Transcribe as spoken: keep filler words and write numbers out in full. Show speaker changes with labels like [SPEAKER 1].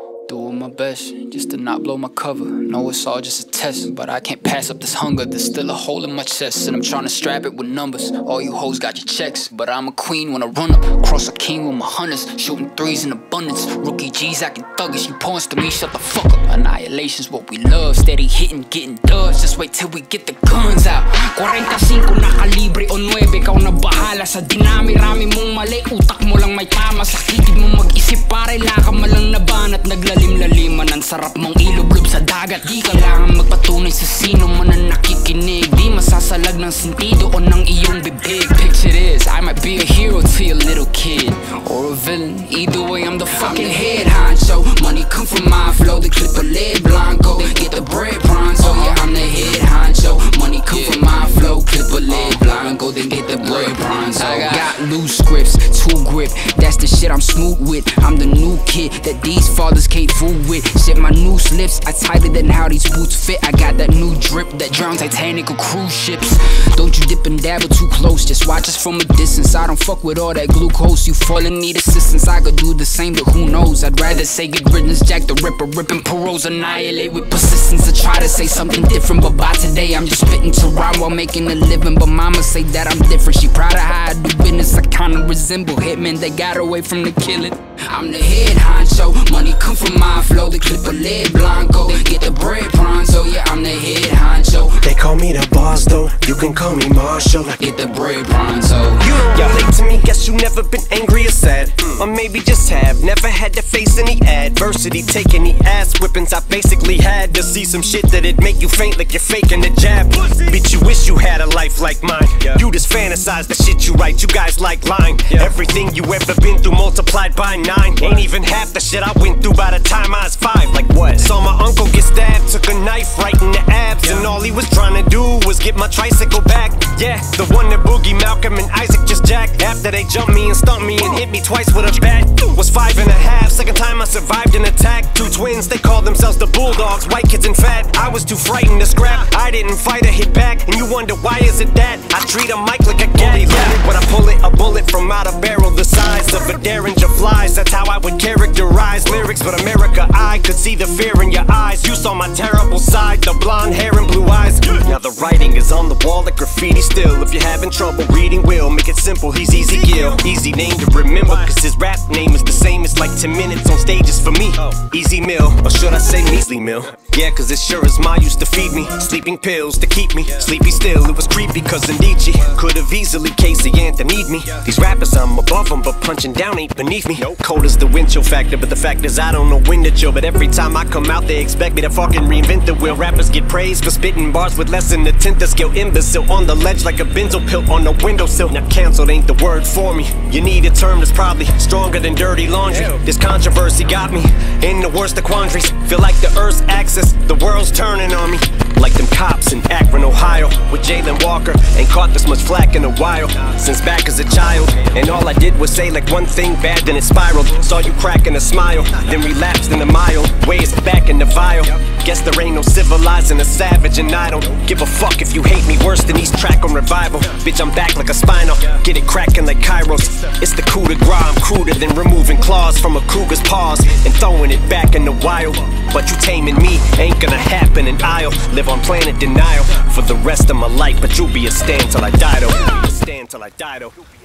[SPEAKER 1] Doing my best just to not blow my cover. Know it's all just a test, but I can't pass up this hunger. There's still a hole in my chest, and I'm trying to strap it with numbers. All you hoes got your checks, but I'm a queen when I run up. Cross a king with my hunters, shooting threes in abundance. Rookie G's acting thuggish, you pawns to me, shut the fuck up. Annihilation's what we love, steady hitting, getting dubs. Just wait till we get the guns out.
[SPEAKER 2] forty-five na kalibre o nine, ikaw na bahala sa dinami-rami mong mali. Utak mo lang may tama, sakitid mo mag-isip pare, laka malang naban at naglalim-laliman. Ang sarap mong ilublob sa dagat, di kailangan magpatunay sa sino man ang nakikinig. Di masasalag ng sentido o ng iyong bibig.
[SPEAKER 1] Picture this, I might be a hero to your little kid, or a villain, either way I'm the fucking head honcho. Money come from my flow, the clip a lead blanco. Get the bread pronto, yeah I'm the head honcho. Money come from my flow, clip a lead blanco. Then get the bread pronto.
[SPEAKER 2] I got loose grips, two grip, that's the shit I'm smooth with. I'm the new kid that these fathers can't fool with. Shit, my new slips are tighter than how these boots fit. I got that new drip that drowns Titanic or cruise ships. Don't you dip and dabble too close, just watch us from a distance. I don't fuck with all that glucose, you fall and need assistance. I could do the same, but who knows? I'd rather say good riddance, Jack the Ripper, ripping paroles, annihilate with persistence. I try to say something different, but by today I'm just spitting to rhyme while making a living. But mama say that I'm different, she proud of how I do business. I kinda resemble hitmen that got away from the killing.
[SPEAKER 1] I'm the head honcho, money come from my flow, the clip a lead blanco. Get the bread pronto, yeah I'm the head honcho.
[SPEAKER 3] They call me the boss though, you can call me Marshall.
[SPEAKER 1] Get the bread pronto.
[SPEAKER 3] You don't relate to me, guess you never been angry or sad, or maybe just have never had to face any adversity. Take any ass whippings I basically had to see some shit that'd make you faint like you're faking a jab. Bitch, you wish you had a life like mine. You just fantasize the shit you write, you guys like lying. Everything you ever been through multiplied by nine. Ain't even half the shit I went through by the time I was five. Like what? Saw my uncle get stabbed, took a knife right in the abs, and all he was trying to do was get my tricycle back. Yeah, the one that Boogie, Malcolm, and Isaac just jacked. After they jumped me and stumped me and hit me twice with a bat. Was five and a half, second time I survived an attack. Two twins, they called themselves the Bulldogs, white kids and fat. I was too frightened to scrap, I didn't fight or hit back. And you wonder why is it that I treat a mic like a gat. Yeah, when I pull it, a bullet from out a barrel the size of a Derringer flies. That's how I would characterize lyrics, but America, I could see the fear in your eyes. You saw my terrible side, the blonde hair and blue eyes. Now the writing is on the wall like graffiti still. If you're having trouble reading, we'll make it simple. He's Easy Gill, easy name to remember, cause his rap name is the same. It's like ten minutes on stages for me. Easy Mill, or should I say Measly Mill? Yeah, cause it sure as Ma used to feed me sleeping pills to keep me sleepy still. It was creepy cause Nietzsche could've easily Casey Anthony'd me. These rappers, I'm above them, but punching down ain't beneath me. Cold as the wind chill factor, but the fact is I don't know when to chill. But every time I come out, they expect me to fucking reinvent the wheel. Rappers get praised for spitting bars with less than a tenth of skill. Imbecile on the ledge like a benzo pill on a windowsill. Now canceled ain't the word for me. You need a term that's probably stronger than dirty laundry. This controversy got me in the worst of quandaries. Feel like the earth's axis, the world's turning on me. Like them cops in Akron, Ohio, with Jalen Walker. Ain't caught this much flack in a while, since back as a child. And all I did was say like one thing bad, then it spiraled. Saw you cracking a smile, then relapsed in a mild ways back in the vial. Guess there ain't no civilizing a savage, and I don't give a fuck if you hate me worse than East Track on Revival. Bitch, I'm back like a spinal, get it cracking like Kairos. It's the coup de grace, I'm cruder than removing claws from a cougar's paws and throwing it back in the wild. But you taming me ain't gonna happen, and I'll live on planet denial for the rest of my life. But you'll be a stand till I die though. Stand till I die though.